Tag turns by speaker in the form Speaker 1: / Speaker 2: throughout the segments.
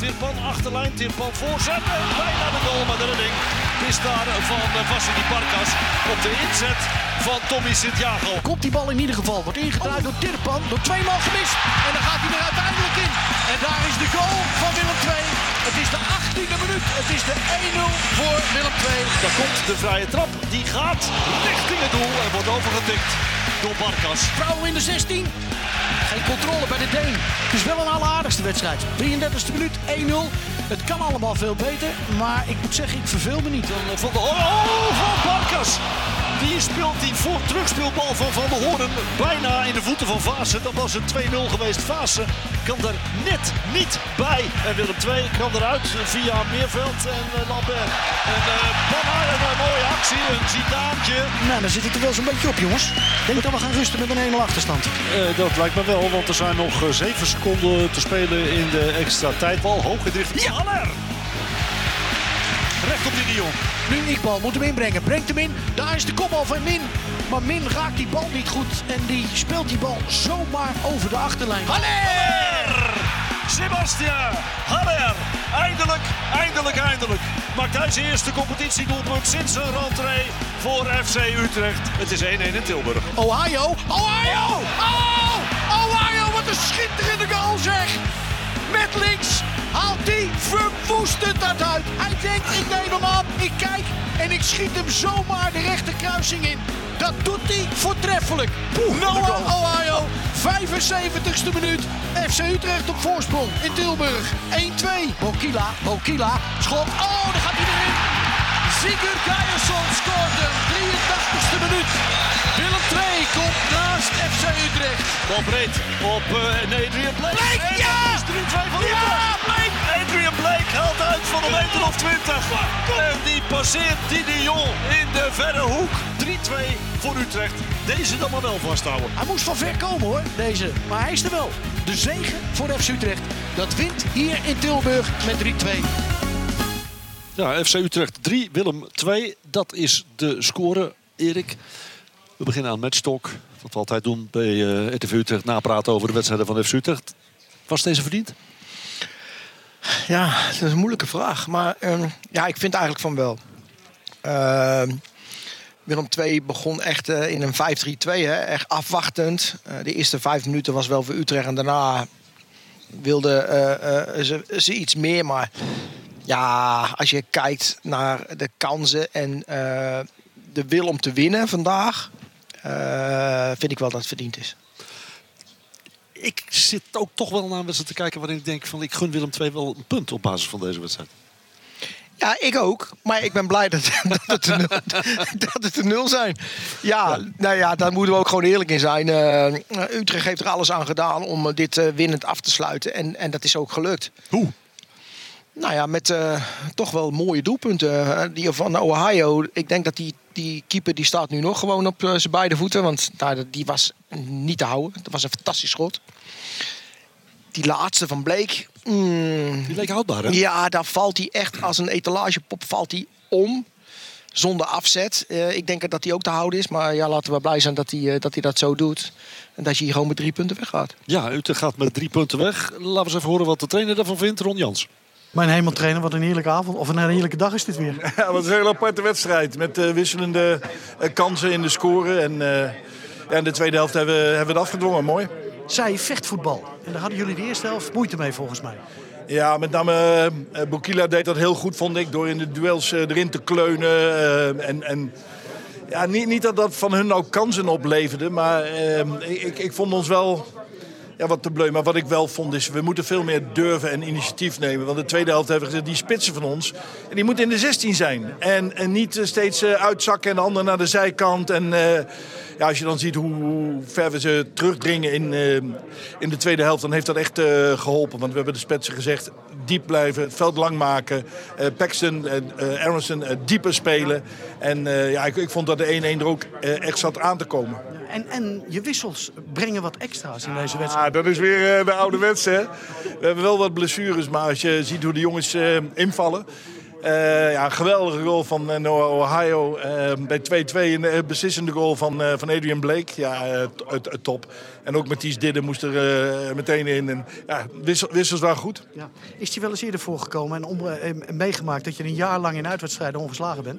Speaker 1: Tirpan achterlijn, Tirpan voorzet en bijna de goal, maar de redding is daar van Vassili Barkas op de inzet van Tommy Santiago.
Speaker 2: Komt die bal in ieder geval, wordt ingedraaid door Tirpan, door 2 man gemist. En dan gaat hij er uiteindelijk in. En daar is de goal van Willem II. Het is de 18e minuut, het is de 1-0 voor Willem II.
Speaker 1: Dan komt de vrije trap, die gaat richting het doel en wordt overgetikt door Barkas.
Speaker 2: Vrouwen in de 16. Geen controle bij de Deen. Het is wel een alleraardigste wedstrijd. 33e minuut, 1-0. Het kan allemaal veel beter, maar ik moet zeggen, ik verveel me niet.
Speaker 1: Van Barkas. Die speelt die terugspeelbal van Van der Hoorn bijna in de voeten van Vaassen. Dat was een 2-0 geweest. Vaassen kan er net niet bij. En Willem II kan eruit via Meerveld en Lambert. En Panna, een mooie actie, een Zidaantje.
Speaker 2: Nou, dan zit het er wel zo'n beetje op, jongens. Denk dat we gaan rusten met een 1-0 achterstand.
Speaker 1: Dat lijkt me wel, want er zijn nog 7 seconden te spelen in de extra tijd. Bal hoog in de richting. Ja, Haller! Recht op die Dion.
Speaker 2: Nu Iqbal moet hem inbrengen. Brengt hem in. Daar is de kopbal van Min. Maar Min raakt die bal niet goed. En die speelt die bal zomaar over de achterlijn.
Speaker 1: Haller! Sebastian Haller. Eindelijk. Maakt hij zijn eerste competitiedoelpunt sinds zijn rentree voor FC Utrecht. Het is 1-1 in Tilburg.
Speaker 2: Ohio! Oh! Ohio, wat een schitterende goal zeg! Met links haalt hij verwoestend dat uit. Hij denkt, ik neem hem aan, ik kijk en ik schiet hem zomaar de rechterkruising in. Dat doet hij voortreffelijk. Noah Ohio, 75ste minuut. FC Utrecht op voorsprong in Tilburg. 1-2. Bokila, schot. Oh, daar gaat hij erin. Sigurd Geiersson scoort hem. 83ste minuut. Willem II komt naast FC Utrecht.
Speaker 1: Bal breed op Adrian Blake.
Speaker 2: Blake, ja!
Speaker 1: Het is 3-2 van Utrecht.
Speaker 2: Ja, Blake!
Speaker 1: Adrian Blake haalt uit van een meter of 20. En die passeert Didion in de verre hoek. 3-2 voor Utrecht. Deze dan maar wel vasthouden.
Speaker 2: Hij moest van ver komen hoor, deze. Maar hij is er wel. De zege voor FC Utrecht. Dat wint hier in Tilburg met 3-2.
Speaker 1: Ja, FC Utrecht 3, Willem 2. Dat is de score, Erik. We beginnen aan Matchtalk. Wat we altijd doen bij RTV Utrecht. Napraten over de wedstrijden van FC Utrecht. Was deze verdiend?
Speaker 3: Ja, dat is een moeilijke vraag. Maar ja, ik vind eigenlijk van wel. Willem II begon echt in een 5-3-2. Echt afwachtend. De eerste 5 minuten was wel voor Utrecht. En daarna wilden ze iets meer. Maar ja, als je kijkt naar de kansen en de wil om te winnen vandaag, vind ik wel dat het verdiend is.
Speaker 1: Ik zit ook toch wel naar een wedstrijd te kijken waarin ik denk van ik gun Willem II wel een punt op basis van deze wedstrijd.
Speaker 3: Ja, ik ook. Maar ik ben blij dat het de 0 zijn. Ja, nou ja, daar moeten we ook gewoon eerlijk in zijn. Utrecht heeft er alles aan gedaan om dit winnend af te sluiten. En dat is ook gelukt.
Speaker 1: Hoe?
Speaker 3: Nou ja, met toch wel mooie doelpunten. Die van Ohio. Ik denk dat die keeper die staat nu nog gewoon op zijn beide voeten. Want die was niet te houden. Dat was een fantastisch schot. Die laatste van Blake.
Speaker 1: Die leek houdbaar, hè?
Speaker 3: Ja, daar valt hij echt als een etalagepop valt hij om. Zonder afzet. Ik denk dat hij ook te houden is. Maar ja, laten we blij zijn dat hij dat zo doet. En dat je hier gewoon met 3 punten weggaat.
Speaker 1: Ja, Utrecht gaat met 3 punten weg. Laten we eens even horen wat de trainer daarvan vindt. Ron Jans.
Speaker 4: Mijn hemeltrainer, wat een heerlijke avond. Of een heerlijke dag is dit weer.
Speaker 5: Ja, wat een hele aparte wedstrijd. Met wisselende kansen in de score. En in de tweede helft hebben we het afgedwongen. Mooi.
Speaker 4: Zij vechtvoetbal. En daar hadden jullie de eerste helft moeite mee volgens mij.
Speaker 5: Ja, met name Bokila deed dat heel goed, vond ik. Door in de duels erin te kleunen. Ja, niet dat dat van hun nou kansen opleverde. Maar ik vond ons wel wat te bleu. Maar wat ik wel vond is, we moeten veel meer durven en initiatief nemen. Want de tweede helft hebben we gezegd, die spitsen van ons, en die moeten in de 16 zijn. En niet steeds uitzakken en de ander naar de zijkant. En ja, als je dan ziet hoe ver we ze terugdringen in de tweede helft, dan heeft dat echt geholpen. Want we hebben de spitsen gezegd, diep blijven, het veld lang maken. Paxton, Aronson dieper spelen. En ja, ik vond dat de 1-1 er ook echt zat aan te komen.
Speaker 4: En je wissels brengen wat extra's in deze wedstrijd.
Speaker 5: Ja, dat is weer de ouderwets, hè. We hebben wel wat blessures, maar als je ziet hoe de jongens invallen. Een geweldige goal van Noah Ohio. Bij 2-2 een beslissende goal van Adrian Blake. Ja, top. En ook Matthijs Didde moest er meteen in. En, ja, wissels waren goed.
Speaker 4: Ja. Is hij wel eens eerder voorgekomen en meegemaakt dat je een jaar lang in uitwedstrijden ongeslagen bent?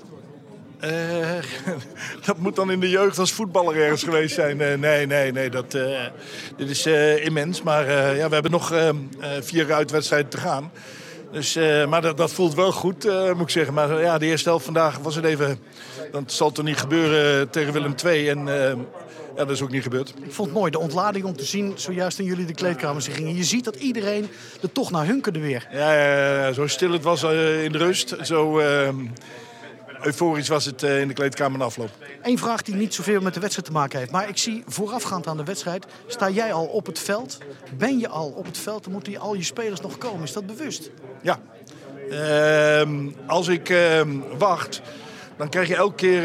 Speaker 5: Dat moet dan in de jeugd als voetballer ergens geweest zijn. Nee. Dit is immens. Maar we hebben nog 4 uitwedstrijden te gaan. Dus, maar dat voelt wel goed, moet ik zeggen. Maar ja, de eerste helft vandaag was het even... Dat zal toch niet gebeuren tegen Willem II. En dat is ook niet gebeurd.
Speaker 4: Ik vond het mooi, de ontlading om te zien, zojuist toen jullie de kleedkamers gingen. Je ziet dat iedereen er toch naar hunkerde weer.
Speaker 5: Ja, zo stil het was in de rust. Zo euforisch was het in de kleedkamer na afloop.
Speaker 4: Eén vraag die niet zoveel met de wedstrijd te maken heeft. Maar ik zie voorafgaand aan de wedstrijd, sta jij al op het veld? Ben je al op het veld? Dan moeten al je spelers nog komen. Is dat bewust?
Speaker 5: Ja. Als ik wacht, dan krijg je elke keer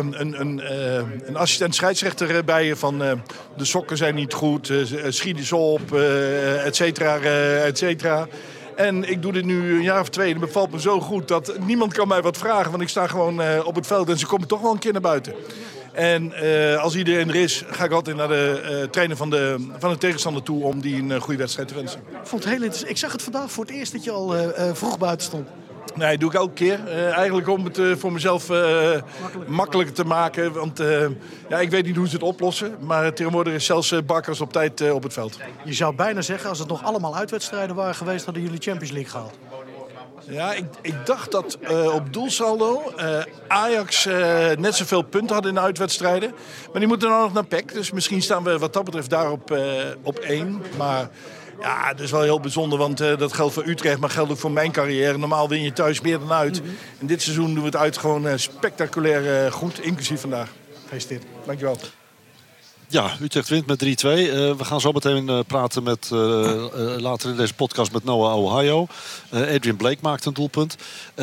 Speaker 5: een assistent scheidsrechter bij je van de sokken zijn niet goed, schiet eens op, et cetera, et cetera. En ik doe dit nu een jaar of 2 en het bevalt me zo goed dat niemand kan mij wat vragen. Want ik sta gewoon op het veld en ze komen toch wel een keer naar buiten. En als iedereen er is, ga ik altijd naar de trainer van de tegenstander toe om die een goede wedstrijd te wensen.
Speaker 4: Ik vond het heel interessant. Ik zag het vandaag voor het eerst dat je al vroeg buiten stond.
Speaker 5: Nee, dat doe ik elke keer. Eigenlijk om het voor mezelf makkelijker te maken. Want ik weet niet hoe ze het oplossen. Maar tegenwoordig is zelfs Bakkers op tijd op het veld.
Speaker 4: Je zou bijna zeggen, als het nog allemaal uitwedstrijden waren geweest, hadden jullie Champions League gehaald.
Speaker 5: Ja, ik dacht dat op doelsaldo Ajax net zoveel punten had in de uitwedstrijden. Maar die moeten nou nog naar PEC. Dus misschien staan we wat dat betreft daar op 1. Maar ja, dat is wel heel bijzonder, want dat geldt voor Utrecht, maar geldt ook voor mijn carrière. Normaal win je thuis meer dan uit. Mm-hmm. En dit seizoen doen we het uit gewoon spectaculair goed, inclusief vandaag.
Speaker 4: Gefeliciteerd.
Speaker 5: Dankjewel.
Speaker 1: Ja, Utrecht wint met 3-2. We gaan zo meteen praten met later in deze podcast met Noah Ohio. Adrian Blake maakt een doelpunt.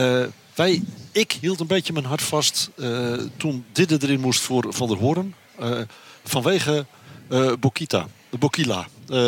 Speaker 1: Ik hield een beetje mijn hart vast toen Didde erin moest voor Van der Hoorn. Vanwege Bokila,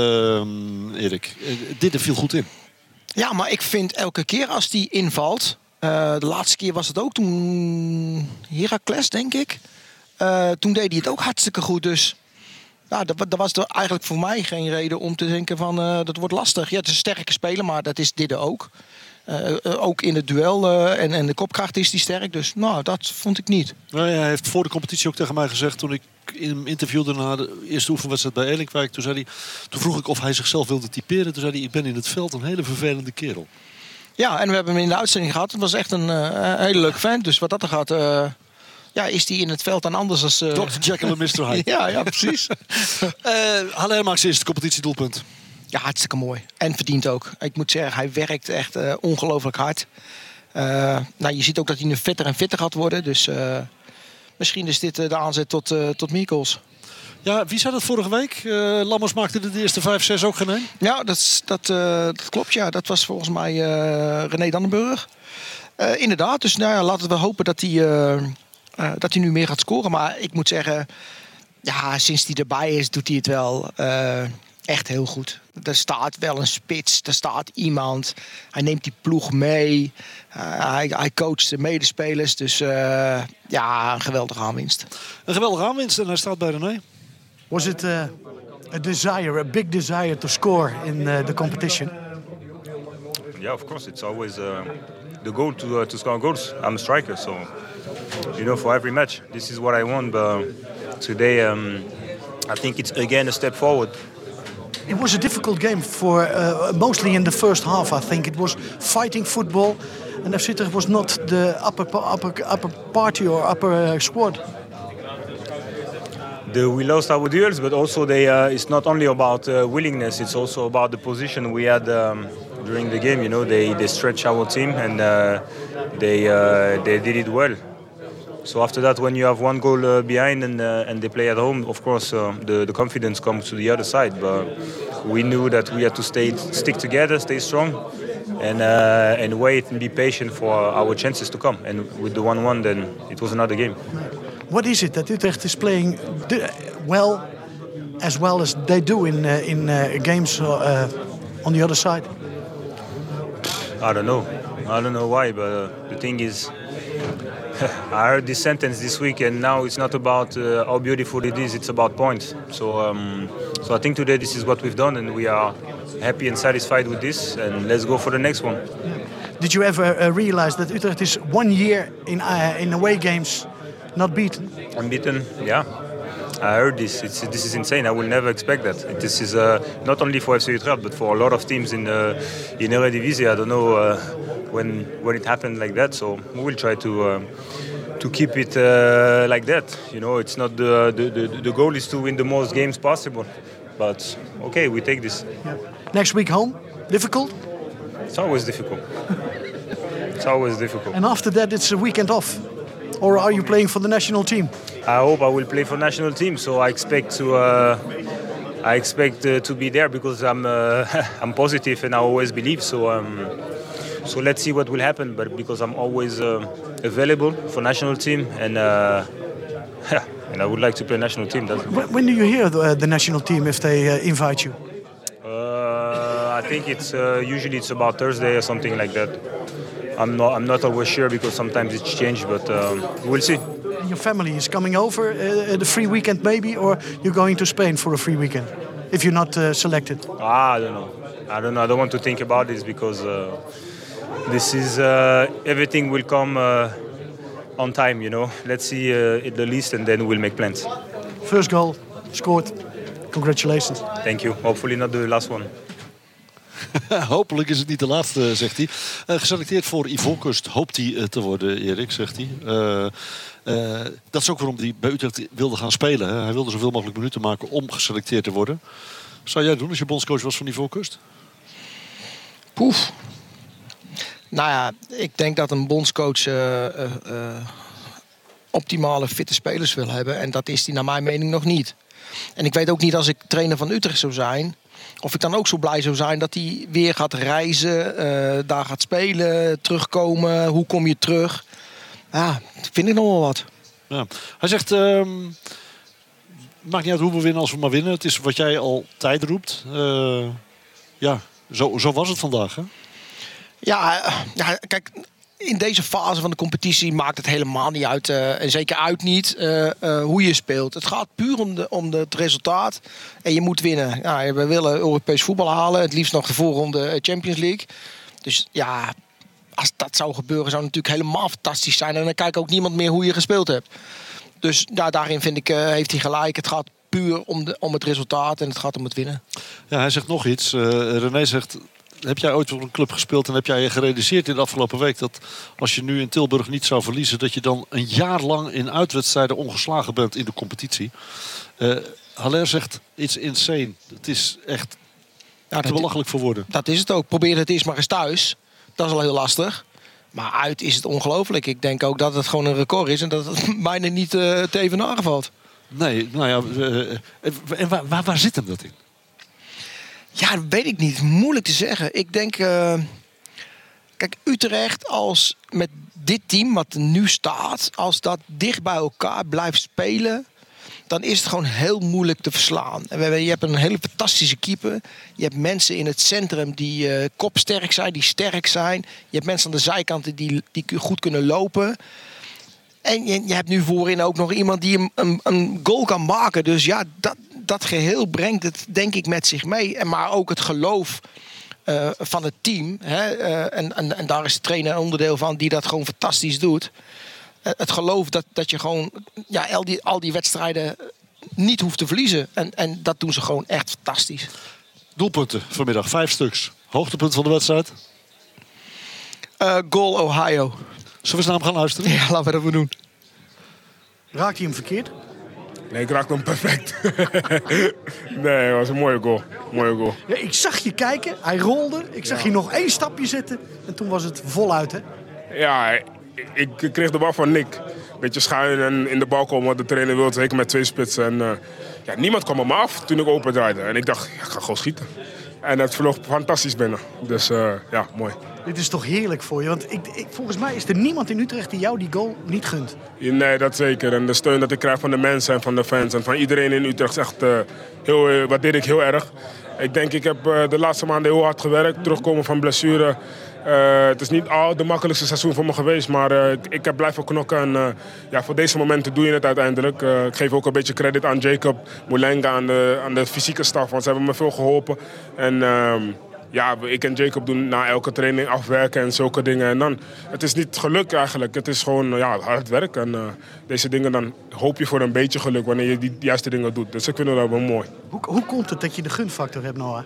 Speaker 1: Erik. Didde viel goed in.
Speaker 3: Ja, maar ik vind elke keer als die invalt... de laatste keer was het ook toen Heracles, denk ik. Toen deed hij het ook hartstikke goed. Dus ja, dat was er eigenlijk voor mij geen reden om te denken van dat wordt lastig. Ja, het is een sterke speler, maar dat is Didde ook. Ook in het duel en de kopkracht is die sterk. Dus nou, dat vond ik niet.
Speaker 1: Nou ja, hij heeft voor de competitie ook tegen mij gezegd, toen ik hem interviewde na de eerste oefenwedstrijd bij Elinkwijk, toen vroeg ik of hij zichzelf wilde typeren. Toen zei hij, ik ben in het veld een hele vervelende kerel.
Speaker 3: Ja, en we hebben hem in de uitzending gehad. Het was echt een hele leuke vent. Dus wat dat er gaat, is die in het veld dan anders als...
Speaker 1: Dr. Jekyll en Mr. Hyde.
Speaker 3: ja, precies.
Speaker 1: Haller maakt zijn eerste competitiedoelpunt.
Speaker 3: Ja, hartstikke mooi. En verdient ook. Ik moet zeggen, hij werkt echt ongelooflijk hard. Je ziet ook dat hij nu fitter en fitter gaat worden. Dus misschien is dit de aanzet tot Mikkels.
Speaker 1: Ja, wie zei dat vorige week? Lammers maakte de eerste 5-6 ook geen een?
Speaker 3: Ja, dat klopt. Ja. Dat was volgens mij René Dannenburg. Inderdaad. Dus laten we hopen dat hij nu meer gaat scoren. Maar ik moet zeggen, ja, sinds hij erbij is, doet hij het wel echt heel goed. Er staat wel een spits, er staat iemand. Hij neemt die ploeg mee. Hij coacht de medespelers. Dus een geweldige aanwinst.
Speaker 1: Een geweldige aanwinst en hij staat bij René.
Speaker 4: Was it a big desire to score in the competition?
Speaker 6: Yeah, of course. It's always the goal to score goals. I'm a striker, so for every match, this is what I want. But today, I think it's again a step forward.
Speaker 4: It was a difficult game for mostly in the first half. I think it was fighting football, and FC Utrecht was not the upper party or upper squad.
Speaker 6: We lost our duels, but also it's not only about willingness. It's also about the position we had during the game. They stretched our team and they did it well. So after that, when you have one goal behind and they play at home, of course the confidence comes to the other side. But we knew that we had to stick together, stay strong, and wait and be patient for our chances to come. And with the 1-1, then it was another game.
Speaker 4: What is it that Utrecht is playing well as they do in games on the other side?
Speaker 6: I don't know. I don't know why, but the thing is, I heard this sentence this week, and now it's not about how beautiful it is; it's about points. So I think today this is what we've done, and we are happy and satisfied with this. And let's go for the next one.
Speaker 4: Did you ever realize that Utrecht is 1 year in away games not beaten?
Speaker 6: Unbeaten, yeah. I heard this. This is insane. I will never expect that. This is not only for FC Utrecht, but for a lot of teams in Eredivisie. I don't know when it happened like that. So we will try to keep it like that. You know, it's not the goal is to win the most games possible. But okay, we take this.
Speaker 4: Yeah. Next week home, difficult?
Speaker 6: It's always difficult. It's always difficult.
Speaker 4: And after that, it's a weekend off. Or are you playing for the national team?
Speaker 6: I hope I will play for national team. So I expect to be there because I'm positive and I always believe. So let's see what will happen. But because I'm always available for national team and I would like to play national team.
Speaker 4: When do you hear the national team if they invite you?
Speaker 6: I think it's usually it's about Thursday or something like that. I'm not always sure because sometimes it's changed, but we'll see.
Speaker 4: And your family is coming over the free weekend maybe, or you're going to Spain for a free weekend if you're not selected?
Speaker 6: I don't know. I don't want to think about this because this is everything will come on time. You know, let's see the list and then we'll make plans.
Speaker 4: First goal scored. Congratulations.
Speaker 6: Thank you. Hopefully not the last one.
Speaker 1: Hopelijk is het niet de laatste, zegt hij. Geselecteerd voor Ivoorkust hoopt hij te worden, Erik, zegt hij. Dat is ook waarom hij bij Utrecht wilde gaan spelen. Hè. Hij wilde zoveel mogelijk minuten maken om geselecteerd te worden. Zou jij doen als je bondscoach was van Ivoorkust?
Speaker 3: Poef. Nou ja, ik denk dat een bondscoach optimale fitte spelers wil hebben. En dat is hij naar mijn mening nog niet. En ik weet ook niet als ik trainer van Utrecht zou zijn, of ik dan ook zo blij zou zijn dat hij weer gaat reizen, daar gaat spelen, terugkomen. Hoe kom je terug? Ja, dat vind ik nog wel wat.
Speaker 1: Ja. Hij zegt, maakt niet uit hoe we winnen als we maar winnen. Het is wat jij al tijd roept. Ja, zo was het vandaag, hè? Ja,
Speaker 3: kijk, in deze fase van de competitie maakt het helemaal niet uit. En zeker uit niet hoe je speelt. Het gaat puur om het resultaat. En je moet winnen. Ja, we willen Europees voetbal halen. Het liefst nog de voorronde Champions League. Dus ja, als dat zou gebeuren, zou het natuurlijk helemaal fantastisch zijn. En dan kijkt ook niemand meer hoe je gespeeld hebt. Dus ja, daarin vind ik, heeft hij gelijk. Het gaat puur om het resultaat en het gaat om het winnen.
Speaker 1: Ja, hij zegt nog iets. René zegt, heb jij ooit voor een club gespeeld en heb jij je gerealiseerd in de afgelopen week dat als je nu in Tilburg niet zou verliezen, dat je dan een jaar lang in uitwedstrijden ongeslagen bent in de competitie? Haller zegt, it's insane. Het is echt te belachelijk voor woorden.
Speaker 3: Dat is het ook. Probeer het eerst maar eens thuis. Dat is al heel lastig. Maar uit is het ongelooflijk. Ik denk ook dat het gewoon een record is en dat het bijna niet te evenaren valt.
Speaker 1: Nee, nou ja. En waar zit hem dat in?
Speaker 3: Ja, dat weet ik niet. Moeilijk te zeggen. Ik denk, kijk, Utrecht als met dit team wat er nu staat, als dat dicht bij elkaar blijft spelen, dan is het gewoon heel moeilijk te verslaan. En je hebt een hele fantastische keeper. Je hebt mensen in het centrum die kopsterk zijn, die sterk zijn. Je hebt mensen aan de zijkanten die goed kunnen lopen. En je hebt nu voorin ook nog iemand die een goal kan maken. Dus ja, dat geheel brengt het denk ik met zich mee. Maar ook het geloof van het team. Hè? En daar is de trainer een onderdeel van die dat gewoon fantastisch doet. Het geloof dat je gewoon al die wedstrijden niet hoeft te verliezen. En dat doen ze gewoon echt fantastisch.
Speaker 1: Doelpunten vanmiddag, 5 stuks. Hoogtepunt van de wedstrijd?
Speaker 3: Goal Ohio.
Speaker 1: Zullen we eens naar hem gaan luisteren?
Speaker 3: Ja, laten we dat doen.
Speaker 4: Raakt hij hem verkeerd?
Speaker 7: Nee, ik raakte hem perfect. Nee, het was een mooie goal.
Speaker 4: Ja, ik zag je kijken, hij rolde. Ik zag je nog 1 stapje zetten. En toen was het voluit, hè?
Speaker 7: Ja, ik kreeg de bal van Nick. Beetje schuin en in de bal komen wat de trainer wilde. Zeker met 2 spitsen. En niemand kwam op me af toen ik opendraaide. En ik dacht, ik ga gewoon schieten. En het vloog fantastisch binnen. Dus ja, mooi.
Speaker 4: Dit is toch heerlijk voor je? Want volgens mij is er niemand in Utrecht die jou die goal niet gunt.
Speaker 7: Nee, dat zeker. En de steun dat ik krijg van de mensen en van de fans en van iedereen in Utrecht is echt waardeer ik heel erg. Ik heb de laatste maanden heel hard gewerkt. Terugkomen van blessure. Het is niet al de makkelijkste seizoen voor me geweest. Maar ik heb blijven knokken. En voor deze momenten doe je het uiteindelijk. Ik geef ook een beetje credit aan Jacob Moulenga, aan de fysieke staf. Want ze hebben me veel geholpen. En ik en Jacob doen na elke training afwerken en zulke dingen. En dan, het is niet geluk eigenlijk. Het is gewoon hard werk. En deze dingen, dan hoop je voor een beetje geluk wanneer je die juiste dingen doet. Dus ik vind het wel mooi.
Speaker 4: Hoe komt het dat je de gunfactor hebt, Noah?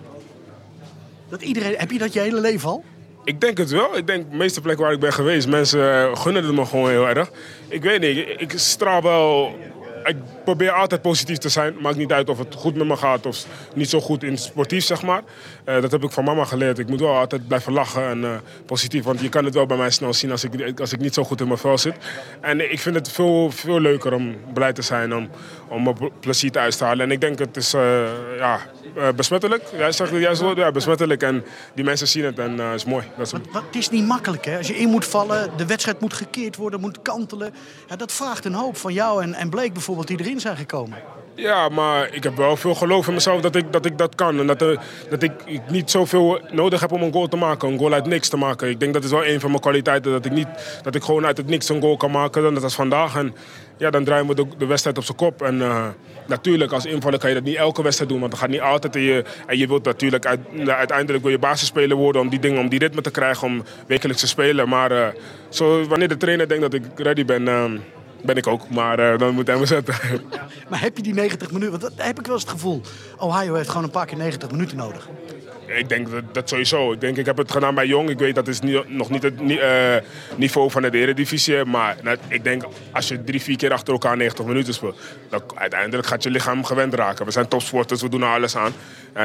Speaker 4: Heb je dat je hele leven al?
Speaker 7: Ik denk het wel. Ik denk de meeste plekken waar ik ben geweest, mensen gunnen het me gewoon heel erg. Ik weet niet, ik straal wel. Ik probeer altijd positief te zijn. Maakt niet uit of het goed met me gaat of niet zo goed in sportief, zeg maar. Dat heb ik van mama geleerd. Ik moet wel altijd blijven lachen en positief. Want je kan het wel bij mij snel zien als ik niet zo goed in mijn vel zit. En ik vind het veel, veel leuker om blij te zijn, om mijn plezier te uitstralen. En ik denk het is besmettelijk. Jij zegt het juist woord, ja, besmettelijk. En die mensen zien het en is mooi.
Speaker 4: Het is niet makkelijk, hè? Als je in moet vallen, de wedstrijd moet gekeerd worden, moet kantelen. Ja, dat vraagt een hoop van jou en Blake bijvoorbeeld, die erin zijn gekomen.
Speaker 7: Ja, maar ik heb wel veel geloof in mezelf dat ik dat kan. En dat ik niet zoveel nodig heb om een goal te maken. Een goal uit niks te maken. Ik denk dat is wel een van mijn kwaliteiten. Dat ik gewoon uit het niks een goal kan maken. Dat is vandaag. En ja, dan draaien we de wedstrijd op zijn kop. En natuurlijk, als invaller kan je dat niet elke wedstrijd doen. Want dat gaat niet altijd. En je wilt natuurlijk uiteindelijk wil je basisspeler worden om die ritme te krijgen. Om wekelijks te spelen. Maar wanneer de trainer denkt dat ik ready ben... ben ik ook, maar dan moet hij me zetten.
Speaker 4: Ja, maar heb je die 90 minuten? Want dat heb ik wel eens het gevoel. Ohio heeft gewoon een paar keer 90 minuten nodig.
Speaker 7: Ik denk dat sowieso. Ik heb het gedaan bij Jong. Ik weet dat is nog niet het niveau van de Eredivisie. Maar ik denk als je 3-4 keer achter elkaar 90 minuten speelt, dan uiteindelijk gaat je lichaam gewend raken. We zijn topsporters, we doen er alles aan.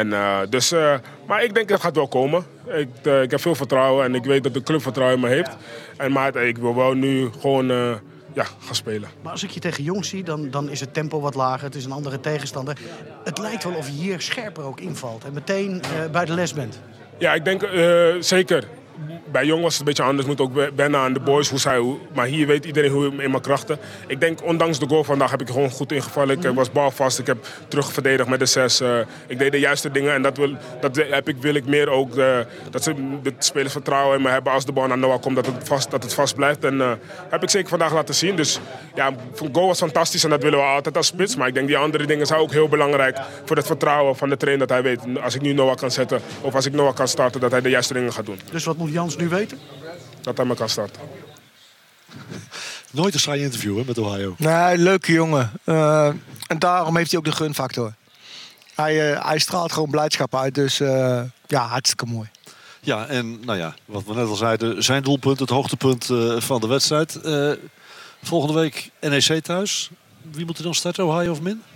Speaker 7: Maar ik denk dat het gaat wel komen. Ik heb veel vertrouwen en ik weet dat de club vertrouwen in me heeft. Maar ik wil wel nu gewoon... gaan spelen.
Speaker 4: Maar als ik je tegen Jong zie, dan is het tempo wat lager. Het is een andere tegenstander. Het lijkt wel of je hier scherper ook invalt. En meteen bij de les bent.
Speaker 7: Ja, ik denk zeker. Bij Jong was het een beetje anders. Moet ook wennen aan de boys. Maar hier weet iedereen hoe in mijn krachten. Ik denk, ondanks de goal vandaag heb ik gewoon goed ingevallen. Ik was balvast. Ik heb terugverdedigd met de 6. Ik deed de juiste dingen. En wil ik meer ook. Dat de spelers vertrouwen in me hebben als de bal naar Noah komt. Dat het vast blijft. En heb ik zeker vandaag laten zien. Dus ja, de goal was fantastisch. En dat willen we altijd als spits. Maar ik denk die andere dingen zijn ook heel belangrijk. Voor het vertrouwen van de trainer. Dat hij weet, als ik nu Noah kan zetten. Of als ik Noah kan starten, dat hij de juiste dingen gaat doen.
Speaker 4: Dus wat moet Jans nu weten?
Speaker 7: Dat hij me kan starten.
Speaker 1: Nooit een saai interview hè, met Ohio.
Speaker 3: Nee, leuke jongen. En daarom heeft hij ook de gunfactor. Hij straalt gewoon blijdschap uit. Dus hartstikke mooi.
Speaker 1: Ja, en wat we net al zeiden, zijn doelpunt, het hoogtepunt van de wedstrijd. Volgende week NEC thuis. Wie moet er dan starten, Ohio of Min?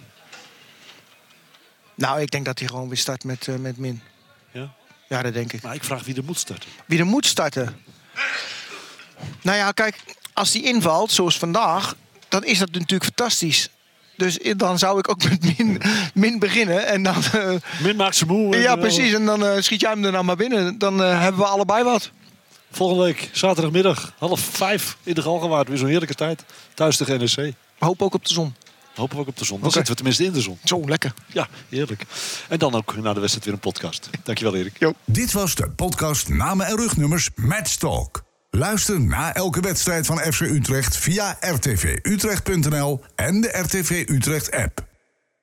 Speaker 3: Nou, ik denk dat hij gewoon weer start met Min.
Speaker 1: Ja?
Speaker 3: Ja, dat denk ik.
Speaker 1: Maar ik vraag wie er moet starten.
Speaker 3: Wie er moet starten? Nou ja, kijk, als die invalt, zoals vandaag, dan is dat natuurlijk fantastisch. Dus dan zou ik ook met Min beginnen. En dan,
Speaker 1: Min maakt ze moe.
Speaker 3: Ja, precies. En dan schiet jij hem er nou maar binnen. Dan hebben we allebei wat.
Speaker 1: Volgende week, zaterdagmiddag, 4:30 in de Galgenwaard. Weer zo'n heerlijke tijd. Thuis tegen NEC.
Speaker 3: Hoop ook op de zon.
Speaker 1: Hopen we ook op de zon. Dan zitten we tenminste in de zon.
Speaker 3: Zo, lekker.
Speaker 1: Ja, heerlijk. En dan ook na de wedstrijd weer een podcast. Dankjewel, Erik.
Speaker 3: Jo.
Speaker 8: Dit was de podcast Namen en Rugnummers Match Talk. Luister na elke wedstrijd van FC Utrecht via rtvutrecht.nl en de RTV Utrecht app.